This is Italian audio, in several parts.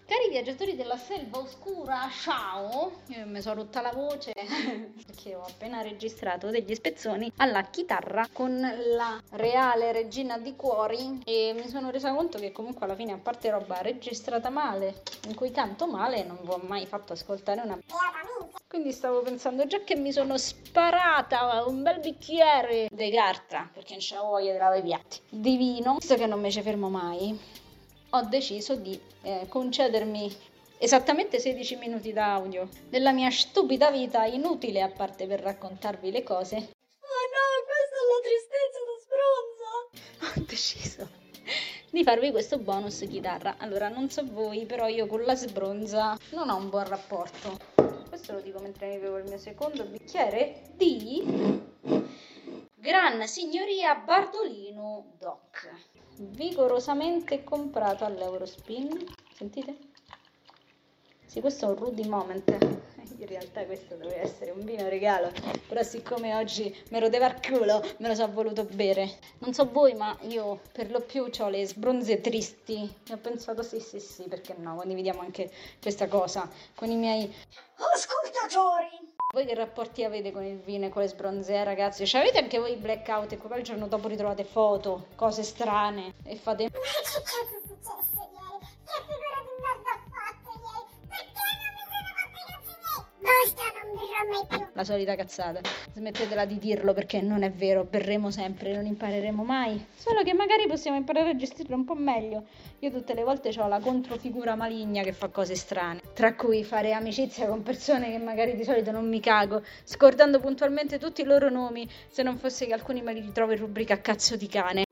Cari viaggiatori della selva oscura, ciao! Io mi sono rotta la voce perché ho appena registrato degli spezzoni alla chitarra con la reale regina di cuori e mi sono resa conto che comunque alla fine, a parte roba registrata male, in cui canto male, non vi ho mai fatto ascoltare una... Quindi stavo pensando, già che mi sono sparata un bel bicchiere di carta, perché non c'ho voglia di lavare i piatti, di vino, visto che non mi ci fermo mai, ho deciso di concedermi esattamente 16 minuti d'audio della mia stupida vita inutile, a parte per raccontarvi le cose. Oh no, questa è la tristezza da sbronzo! Ho deciso di farvi questo bonus chitarra. Allora, non so voi, però io con la sbronza non ho un buon rapporto. Questo lo dico mentre mi bevo il mio secondo bicchiere di Gran Signoria Bardolino DOC, vigorosamente comprato all'Eurospin. Sentite? Sì, questo è un Rudy Moment. In realtà questo doveva essere un vino regalo, però siccome oggi me lo deva al culo, me lo sono voluto bere. Non so voi, ma io per lo più ho le sbronze tristi e ho pensato sì, perché no, condividiamo anche questa cosa con i miei ascoltatori. Voi che rapporti avete con il vino e con le sbronzee, ragazzi? Cioè, avete anche voi blackout e poi il giorno dopo ritrovate foto, cose strane e fate... Ma che cazzo è successo ieri? Che figura di merda ho fatto ieri? Perché non mi sono fatto i cazzi miei? Basta, non berrò mai più. La solita cazzata. Smettetela di dirlo perché non è vero, berremo sempre, non impareremo mai. Solo che magari possiamo imparare a gestirlo un po' meglio. Io tutte le volte ho la controfigura maligna che fa cose strane, tra cui fare amicizia con persone che magari di solito non mi cago, scordando puntualmente tutti i loro nomi, se non fosse che alcuni me li ritrovo in rubrica cazzo di cane.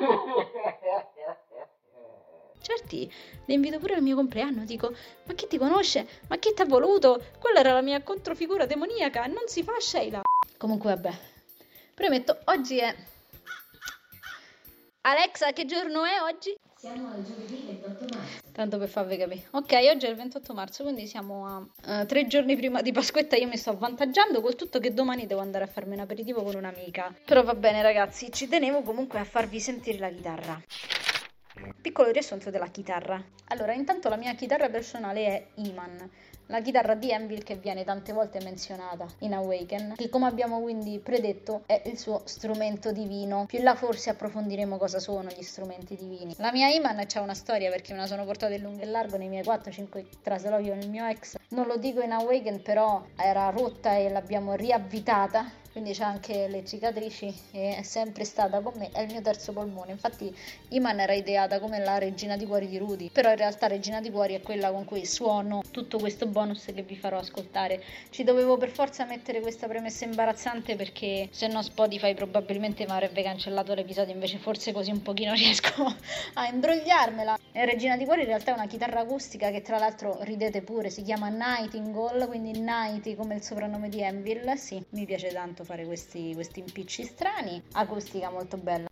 Certi, le invito pure al mio compleanno, dico, ma chi ti conosce? Ma chi ti ha voluto? Quella era la mia controfigura demoniaca, non si fa Sheila. Comunque vabbè, premetto, oggi è... Alexa, che giorno è oggi? Siamo al giovedì 28 marzo. Tanto per farvi capire. Ok, oggi è il 28 marzo, quindi siamo a 3 giorni prima di Pasquetta. Io mi sto avvantaggiando, col tutto che domani devo andare a farmi un aperitivo con un'amica. Però va bene ragazzi, ci tenevo comunque a farvi sentire la chitarra. Piccolo riassunto della chitarra. Allora, intanto la mia chitarra personale è Iman, la chitarra di Anvil che viene tante volte menzionata in Awaken, che come abbiamo quindi predetto è il suo strumento divino. Più là forse approfondiremo cosa sono gli strumenti divini. La mia Iman c'ha una storia perché me la sono portata in lungo e largo nei miei 4-5 traslochi con il mio ex. Non lo dico in Awaken, però era rotta e l'abbiamo riavvitata. Quindi c'ha anche le cicatrici e è sempre stata con me, è il mio terzo polmone. Infatti Iman era ideata come la regina di cuori di Rudy, però in realtà regina di cuori è quella con cui suono tutto questo bonus che vi farò ascoltare. Ci dovevo per forza mettere questa premessa imbarazzante perché se no Spotify probabilmente mi avrebbe cancellato l'episodio, invece forse così un pochino riesco a imbrogliarmela. Regina di cuori in realtà è una chitarra acustica che tra l'altro, ridete pure, si chiama Nightingale, quindi Nighty come il soprannome di Anvil. Sì, mi piace tanto fare questi impicci strani, acustica molto bella.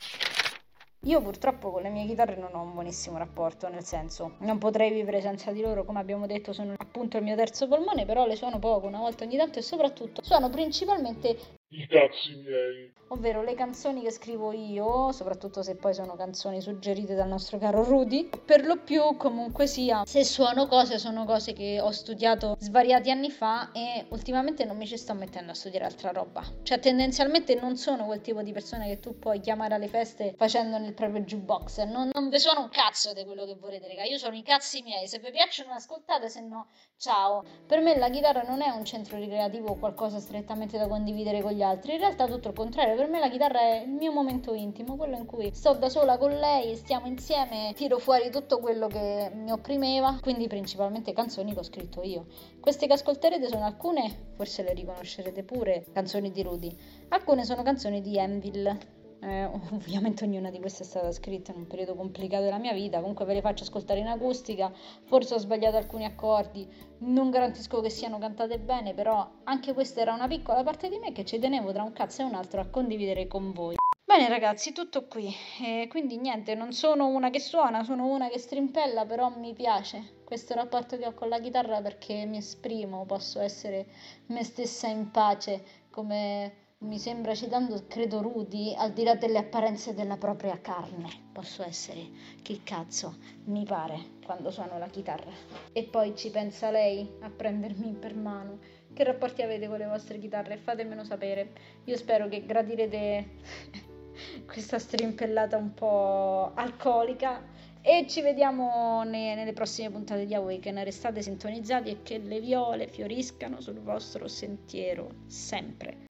Io purtroppo con le mie chitarre non ho un buonissimo rapporto, nel senso non potrei vivere senza di loro, come abbiamo detto sono appunto il mio terzo polmone, però le suono poco, una volta ogni tanto, e soprattutto suono principalmente i cazzi miei, ovvero le canzoni che scrivo io, soprattutto se poi sono canzoni suggerite dal nostro caro Rudy. Per lo più comunque sia, se suono cose, sono cose che ho studiato svariati anni fa e ultimamente non mi ci sto mettendo a studiare altra roba. Cioè tendenzialmente non sono quel tipo di persone che tu puoi chiamare alle feste facendo nel proprio jukebox. Non vi suono un cazzo di quello che volete, raga. Io sono i cazzi miei, se vi piacciono ascoltate, se no ciao. Per me la chitarra non è un centro ricreativo o qualcosa strettamente da condividere con gli altri, in realtà tutto il contrario. Per me la chitarra è il mio momento intimo, quello in cui sto da sola con lei, stiamo insieme, tiro fuori tutto quello che mi opprimeva, quindi principalmente canzoni che ho scritto io. Queste che ascolterete sono alcune, forse le riconoscerete pure, canzoni di Rudy, alcune sono canzoni di Anvil. Ovviamente ognuna di queste è stata scritta in un periodo complicato della mia vita, comunque ve le faccio ascoltare in acustica, forse ho sbagliato alcuni accordi, non garantisco che siano cantate bene, però anche questa era una piccola parte di me che ci tenevo tra un cazzo e un altro a condividere con voi. Bene ragazzi, tutto qui, quindi niente, non sono una che suona, sono una che strimpella, però mi piace questo rapporto che ho con la chitarra perché mi esprimo, posso essere me stessa in pace come mi sembra citando, credo, Rudy, al di là delle apparenze della propria carne. Posso essere chi cazzo mi pare quando suono la chitarra. E poi ci pensa lei a prendermi per mano. Che rapporti avete con le vostre chitarre? Fatemelo sapere. Io spero che gradirete questa strimpellata un po' alcolica. E ci vediamo nelle prossime puntate di Awaken. Restate sintonizzati e che le viole fioriscano sul vostro sentiero, sempre.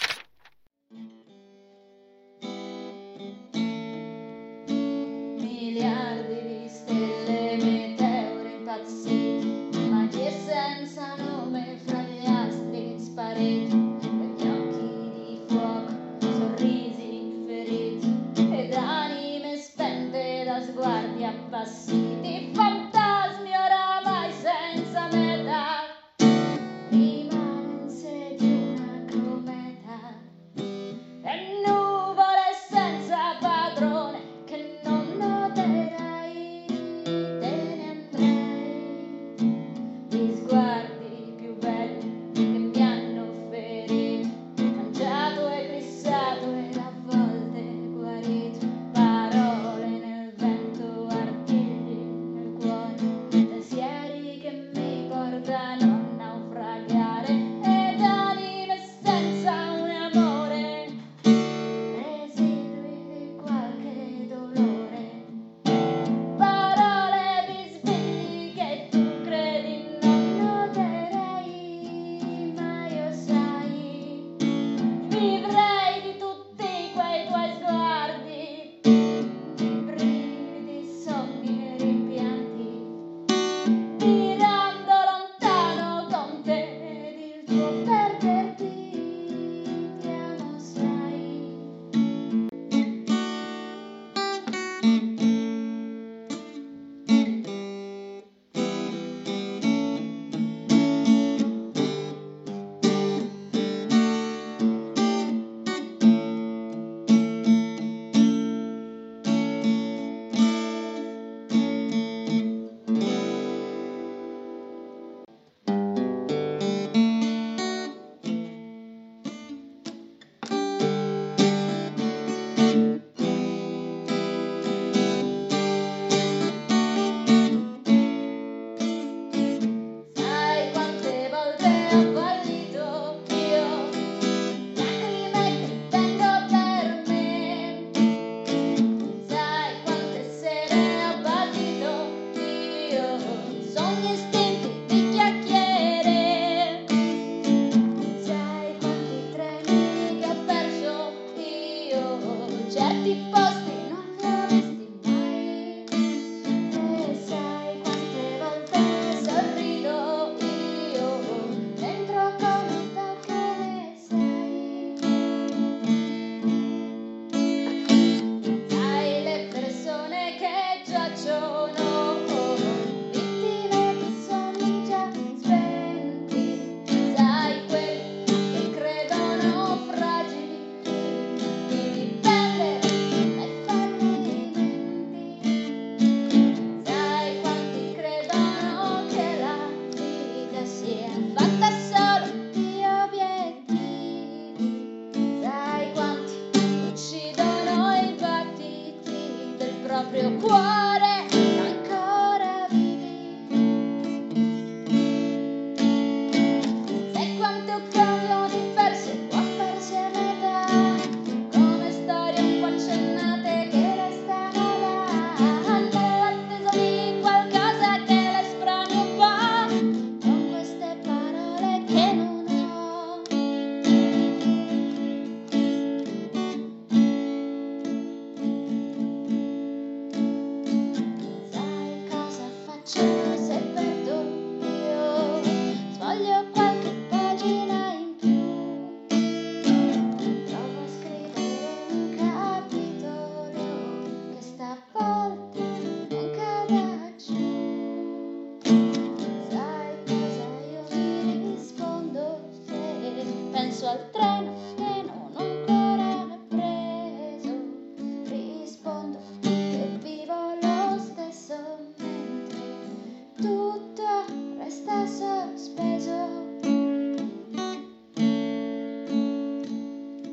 Miliardi di stelle, meteori impazziti, magie senza nome fra gli astri spariti, gli occhi di fuoco, sorrisi feriti, ed anime spente da sguardi appassiti, fantasmi oramai senza metà, rimanenze di una cometa, e nuvole senza padrone che non noterai, te ne andrai, gli sguardi più belli che mi hanno ferito, mangiato, eclissato e a volte guarito, parole nel vento, artigli nel cuore, pensieri che mi portano a naufragare, ed anime senza un amore, residui di qualche dolore, parole bisbigli che tu credi non noterai, ma io sai, vivrei di tutti quei tuoi sguardi, di brividi, sogni e rimpianti, mirando lontano con te ed il tuo perderti, ti amo sai. Sai quante volte ho fallito io, lacrime che tengo per me, sai quante sere ho battuto io, sogni estinti di chiacchiere, sai quanti treni che ho perso io, certi posti non li ho visti mai, e sai quante volte sorrido io, dentro conta che ne sai, sai le persone che giacciono, vittime di sogni già spenti, sai quelli che credono fragili di dipendere dai fallimenti, sai quanti credono che la vita sia fatta solo di obiettivi, sai quanti uccidono i battiti del proprio cuore ancora vivi, sai quante occasioni perse o perse a metà, come storie un po' accennate che restano là, nell'attesa di qualcosa che le sproni un po', con queste parole che non ho. Sai cosa faccio se perdo io? Sfoglio qualche pagina in più, provo a scrivere un capitolo che stavolta non cada giù. Sai cosa io mi rispondo se penso al treno che non ho ancora preso? Rispondo che vivo lo stesso mentre tutto resta sospeso.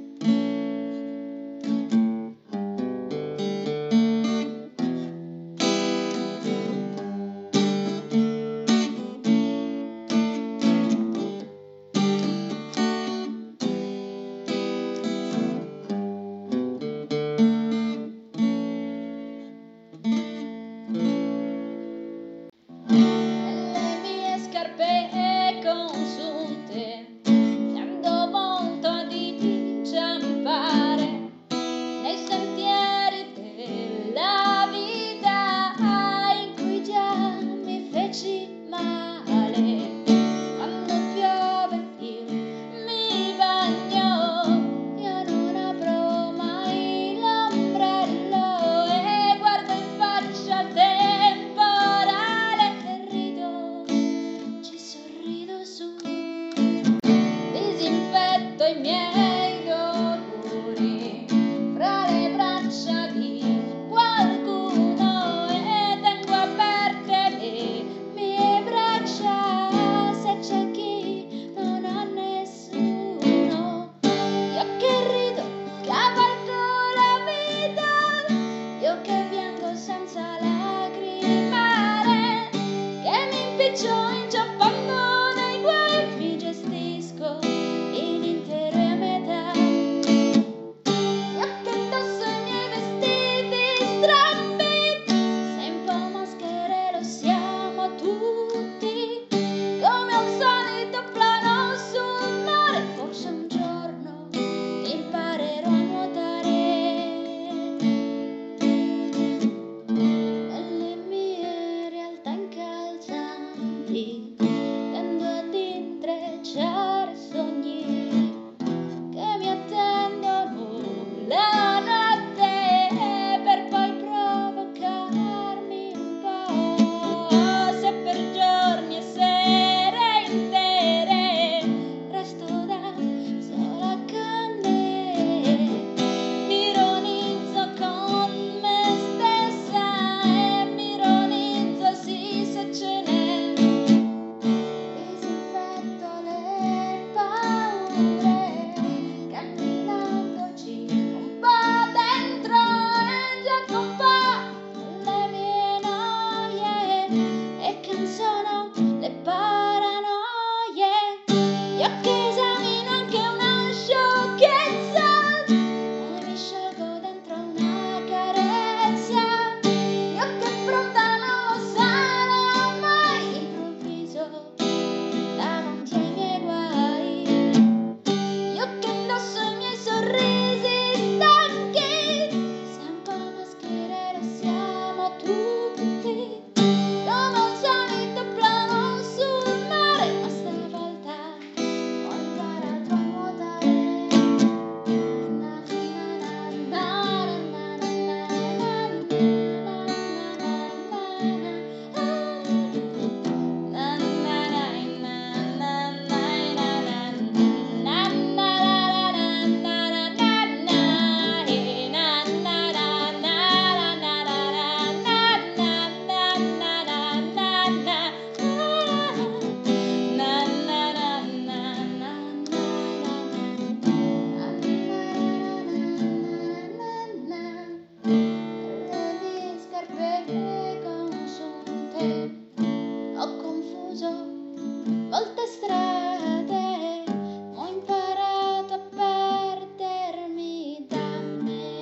ho confuso molte strade, ho imparato a perdermi da me.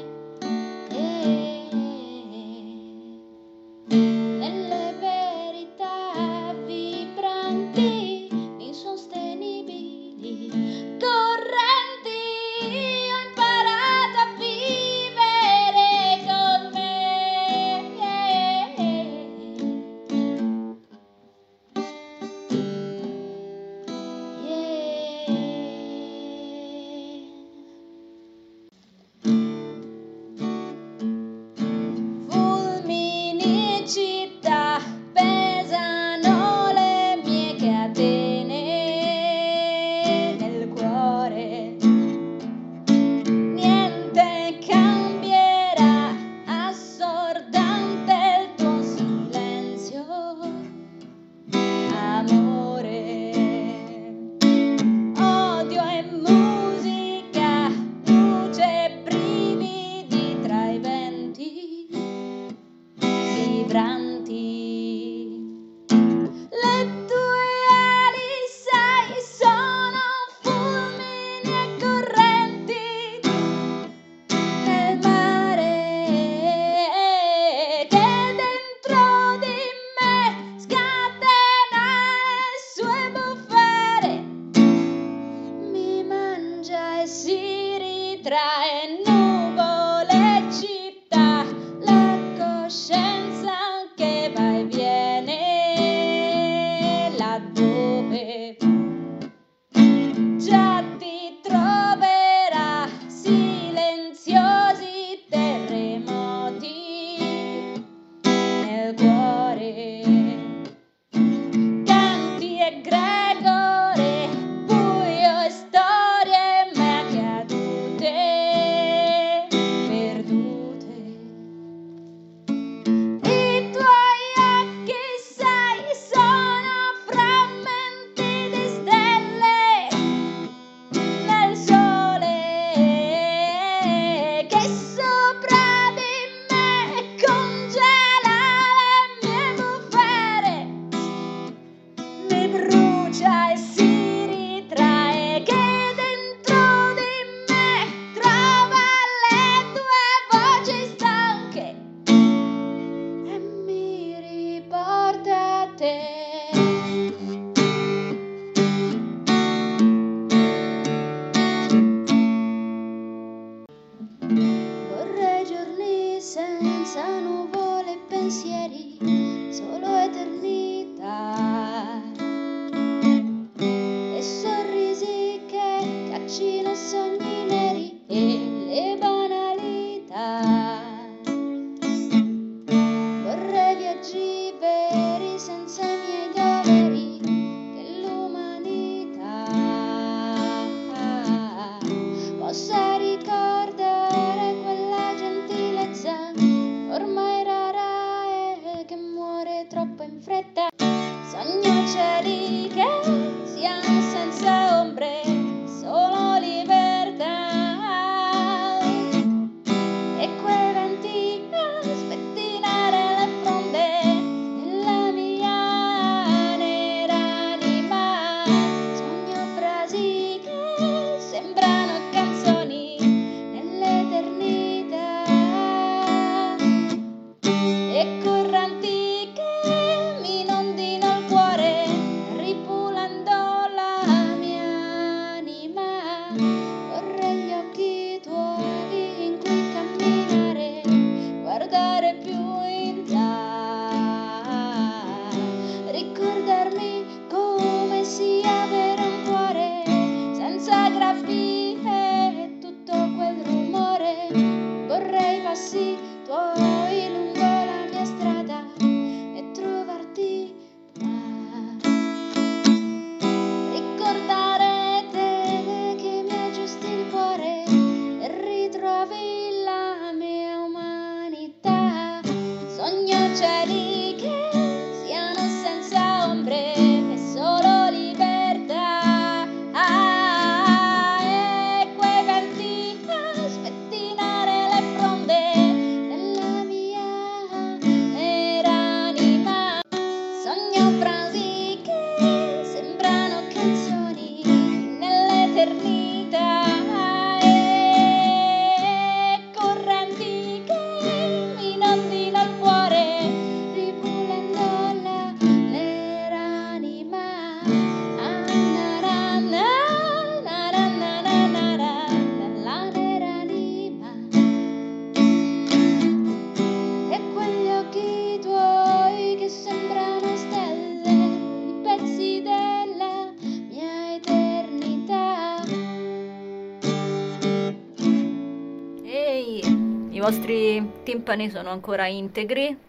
Nelle verità vibranti, insostenibili correnti, ho imparato a vivere con me. Fulmini in città, pesano le mie catene nel cuore. Niente cambierà, assordante il tuo silenzio, amore. Odio e musica, luce e brividi tra i venti vibranti. Le tue ali, sai, sono fulmini e correnti nel mare che dentro di me scatena le sue bufere, mi mangia e si ritrae, nuvole e città, la coscienza che va e viene laddove già ti troverà, silenziosi terremoti nel cuore, canti e gregore, buio e storie mai accadute, perdute. I tuoi occhi, sai, sono frammenti di stelle nel sole che sopra di me congela le mie bufere, mi brucia e si ritrae, che dentro di me trova le tue voci stanche e mi riporta a te. Vorrei giorni senza nuvole e pensieri, solo eternità, e sorrisi che caccino sogni neri e le banalità. Vorrei viaggi veri senza i miei doveri, che l'umanità possa ricordare quella gentilezza ormai rara e che muore troppo in fretta. Sogno cieli che siano senza ombre, solo libertà, e quei venti a spettinare le fronde della mia nera anima. Sogno frasi che sembrano canzoni nell'eternità e correnti che mi inondino il cuore, ripulanti frasi che sembrano canzoni nell'eternità e correnti che mi inondino il cuore ripulendo l'anima. La neranima e quegli occhi tuoi che sembrano stelle, i pezzi della mia eternità. Ehi, i vostri timpani sono ancora integri?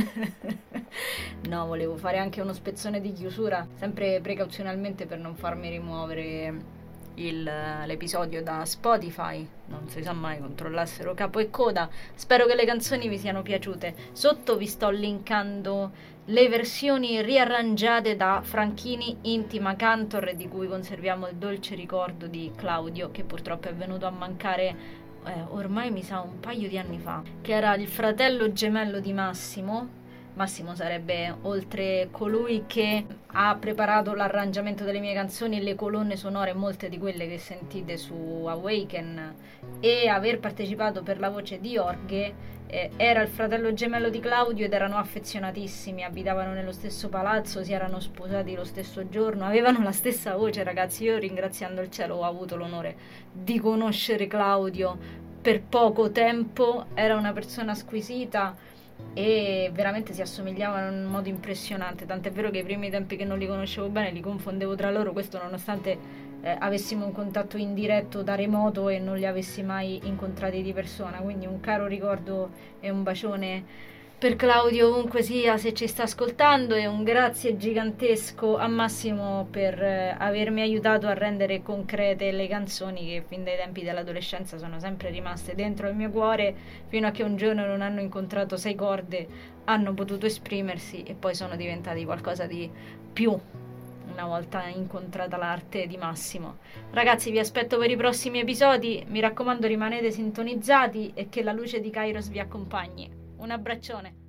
No, volevo fare anche uno spezzone di chiusura, sempre precauzionalmente per non farmi rimuovere l'episodio da Spotify. Non si sa mai, controllassero capo e coda. Spero che le canzoni vi siano piaciute. Sotto vi sto linkando le versioni riarrangiate da Franchini Intima Cantor, di cui conserviamo il dolce ricordo di Claudio, che purtroppo è venuto a mancare ormai mi sa un paio di anni fa, che era il fratello gemello di Massimo. Massimo sarebbe, oltre colui che ha preparato l'arrangiamento delle mie canzoni e le colonne sonore, molte di quelle che sentite su Awaken, e aver partecipato per la voce di Jorge, era il fratello gemello di Claudio ed erano affezionatissimi, abitavano nello stesso palazzo, si erano sposati lo stesso giorno, avevano la stessa voce. Ragazzi, io, ringraziando il cielo, ho avuto l'onore di conoscere Claudio per poco tempo. Era una persona squisita e veramente si assomigliavano in un modo impressionante, tant'è vero che i primi tempi che non li conoscevo bene li confondevo tra loro, questo nonostante avessimo un contatto indiretto da remoto e non li avessi mai incontrati di persona. Quindi un caro ricordo e un bacione per Claudio ovunque sia, se ci sta ascoltando, e un grazie gigantesco a Massimo per avermi aiutato a rendere concrete le canzoni che fin dai tempi dell'adolescenza sono sempre rimaste dentro il mio cuore, fino a che un giorno non hanno incontrato 6 corde, hanno potuto esprimersi e poi sono diventati qualcosa di più una volta incontrata l'arte di Massimo. Ragazzi, vi aspetto per i prossimi episodi, mi raccomando rimanete sintonizzati e che la luce di Kairos vi accompagni. Un abbraccione.